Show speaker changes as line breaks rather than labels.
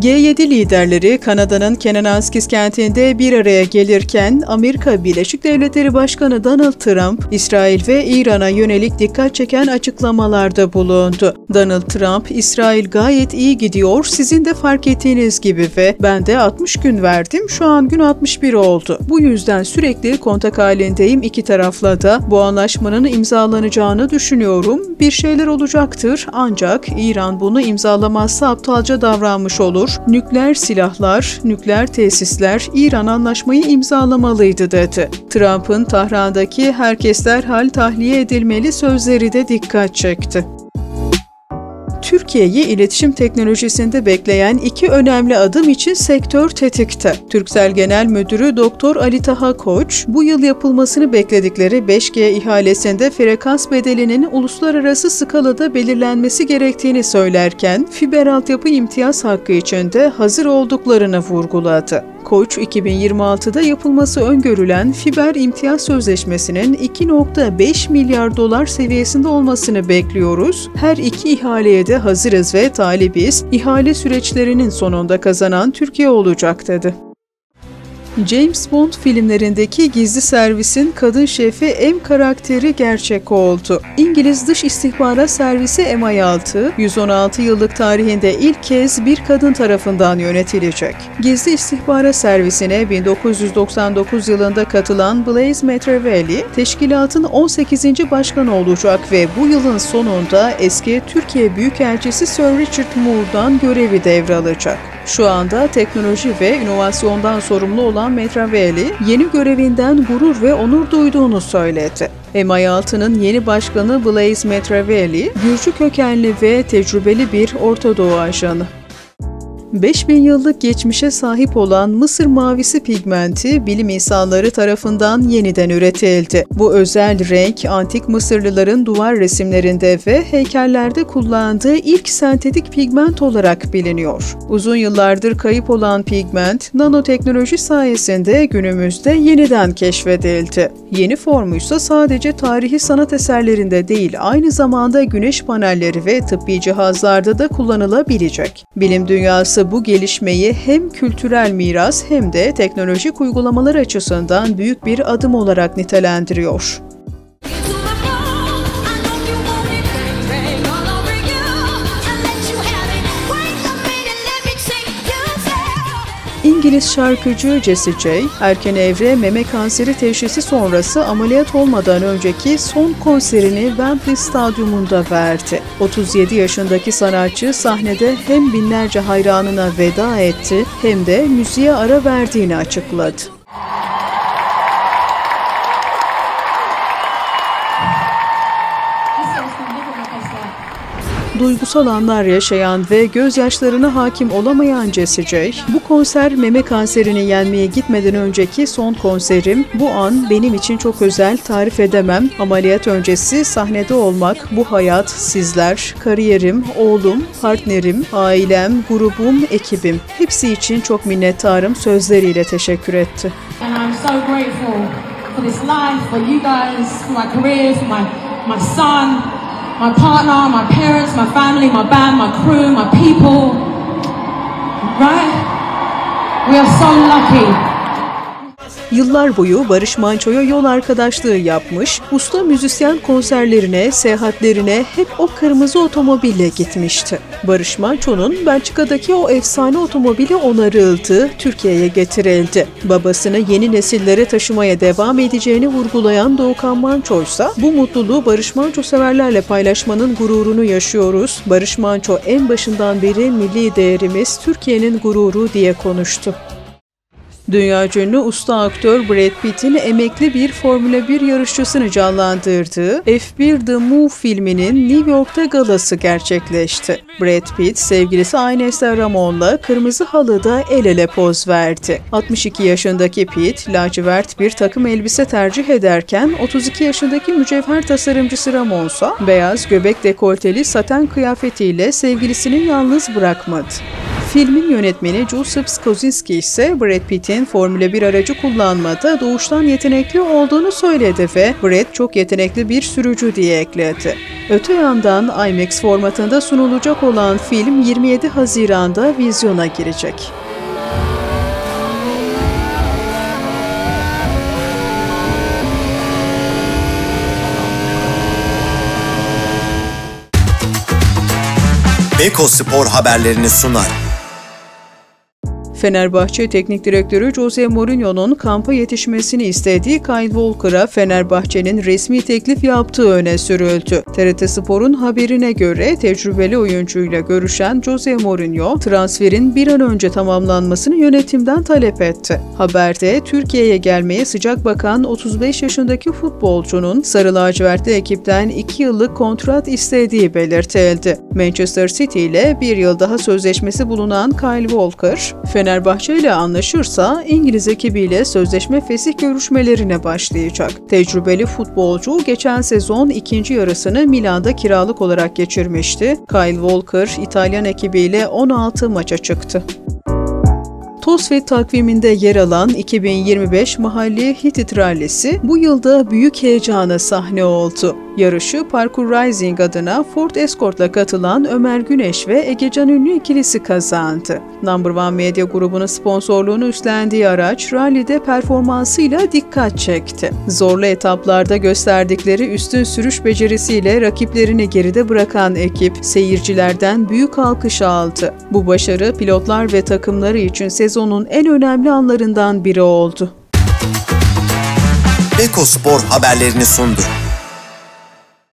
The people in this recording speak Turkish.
G7 liderleri Kanada'nın Kananaskis kentinde bir araya gelirken Amerika Birleşik Devletleri Başkanı Donald Trump, İsrail ve İran'a yönelik dikkat çeken açıklamalarda bulundu. Donald Trump, İsrail gayet iyi gidiyor, sizin de fark ettiğiniz gibi ve ben de 60 gün verdim, şu an gün 61 oldu. Bu yüzden sürekli kontak halindeyim iki tarafla da. Bu anlaşmanın imzalanacağını düşünüyorum. Bir şeyler olacaktır ancak İran bunu imzalamazsa aptalca davranmış olur. Nükleer silahlar, nükleer tesisler İran anlaşmayı imzalamalıydı dedi. Trump'ın Tahran'daki herkes derhal tahliye edilmeli sözleri de dikkat çekti. Türkiye'yi iletişim teknolojisinde bekleyen iki önemli adım için sektör tetikte. Turkcell Genel Müdürü Dr. Ali Taha Koç, bu yıl yapılmasını bekledikleri 5G ihalesinde frekans bedelinin uluslararası skalada belirlenmesi gerektiğini söylerken, fiber altyapı imtiyaz hakkı için de hazır olduklarını vurguladı. Koç, 2026'da yapılması öngörülen fiber imtiyaz sözleşmesinin 2,5 milyar dolar seviyesinde olmasını bekliyoruz. Her iki ihaleye de hazırız ve talibiz. İhale süreçlerinin sonunda kazanan Türkiye olacak dedi. James Bond filmlerindeki gizli servisin kadın şefi M karakteri gerçek oldu. İngiliz Dış İstihbarat Servisi MI6, 116 yıllık tarihinde ilk kez bir kadın tarafından yönetilecek. Gizli İstihbarat Servisi'ne 1999 yılında katılan Blaise Machiavelli, teşkilatın 18. başkanı olacak ve bu yılın sonunda eski Türkiye Büyükelçisi Sir Richard Moore'dan görevi devralacak. Şu anda teknoloji ve inovasyondan sorumlu olan Machiavelli, yeni görevinden gurur ve onur duyduğunu söyledi. MI6'nın yeni başkanı Blaise Machiavelli, Gürcü kökenli ve tecrübeli bir Orta Doğu ajanı. 5000 yıllık geçmişe sahip olan Mısır mavisi pigmenti bilim insanları tarafından yeniden üretildi. Bu özel renk, antik Mısırlıların duvar resimlerinde ve heykellerde kullandığı ilk sentetik pigment olarak biliniyor. Uzun yıllardır kayıp olan pigment, nanoteknoloji sayesinde günümüzde yeniden keşfedildi. Yeni formuysa sadece tarihi sanat eserlerinde değil, aynı zamanda güneş panelleri ve tıbbi cihazlarda da kullanılabilecek. Bilim dünyası bu gelişmeyi hem kültürel miras hem de teknolojik uygulamalar açısından büyük bir adım olarak nitelendiriyor. İngiliz şarkıcı Jessie J, erken evre meme kanseri teşhisi sonrası ameliyat olmadan önceki son konserini Wembley Stadyumunda verdi. 37 yaşındaki sanatçı sahnede hem binlerce hayranına veda etti hem de müziğe ara verdiğini açıkladı. Duygusal anlar yaşayan ve gözyaşlarına hakim olamayan Jessie J, bu konser meme kanserini yenmeye gitmeden önceki son konserim, bu an benim için çok özel, tarif edemem. Ameliyat öncesi sahnede olmak, bu hayat, sizler, kariyerim, oğlum, partnerim, ailem, grubum, ekibim, hepsi için çok minnettarım sözleriyle teşekkür etti.
And I'm so grateful for this life, for you guys, for my career, for my son, my partner, my parents, my family, my band, my crew, my people. Right? We are so lucky.
Yıllar boyu Barış Manço'ya yol arkadaşlığı yapmış, usta müzisyen konserlerine, seyahatlerine hep o kırmızı otomobille gitmişti. Barış Manço'nun Belçika'daki o efsane otomobili onarıldı, Türkiye'ye getirildi. Babasını yeni nesillere taşımaya devam edeceğini vurgulayan Doğukan Manço ise bu mutluluğu Barış Manço severlerle paylaşmanın gururunu yaşıyoruz. Barış Manço en başından beri milli değerimiz, Türkiye'nin gururu diye konuştu. Dünya ünlü usta aktör Brad Pitt'in emekli bir Formula 1 yarışçısını canlandırdığı F1 The Move filminin New York'ta galası gerçekleşti. Brad Pitt, sevgilisi Ines Ramon'la kırmızı halıda el ele poz verdi. 62 yaşındaki Pitt, lacivert bir takım elbise tercih ederken 32 yaşındaki mücevher tasarımcısı Ramon ise beyaz göbek dekolteli saten kıyafetiyle sevgilisini yalnız bırakmadı. Filmin yönetmeni Joseph Kosinski ise Brad Pitt'in Formula 1 aracı kullanmada doğuştan yetenekli olduğunu söyledi ve Brad çok yetenekli bir sürücü diye ekledi. Öte yandan IMAX formatında sunulacak olan film 27 Haziran'da vizyona girecek.
Beko Spor haberlerini sunar.
Fenerbahçe Teknik Direktörü Jose Mourinho'nun kampa yetişmesini istediği Kyle Walker'a Fenerbahçe'nin resmi teklif yaptığı öne sürüldü. TRT Spor'un haberine göre tecrübeli oyuncuyla görüşen Jose Mourinho, transferin bir an önce tamamlanmasını yönetimden talep etti. Haberde Türkiye'ye gelmeye sıcak bakan 35 yaşındaki futbolcunun Sarı Lacivertli ekipten 2 yıllık kontrat istediği belirtildi. Manchester City ile 1 yıl daha sözleşmesi bulunan Kyle Walker, Fenerbahçe ile anlaşırsa İngiliz ekibiyle sözleşme fesih görüşmelerine başlayacak. Tecrübeli futbolcu geçen sezon ikinci yarısını Milan'da kiralık olarak geçirmişti. Kyle Walker İtalyan ekibiyle 16 maça çıktı. TOSFED takviminde yer alan 2025 Mahalli Hitit Rallisi bu yılda büyük heyecana sahne oldu. Yarışı Parkur Rising adına Ford Escort'la katılan Ömer Güneş ve Egecan Ünlü ikilisi kazandı. Number One Medya grubunun sponsorluğunu üstlendiği araç rallide performansıyla dikkat çekti. Zorlu etaplarda gösterdikleri üstün sürüş becerisiyle rakiplerini geride bırakan ekip seyircilerden büyük alkış aldı. Bu başarı pilotlar ve takımları için sezonun en önemli anlarından biri oldu.
Beko Spor haberlerini sundu.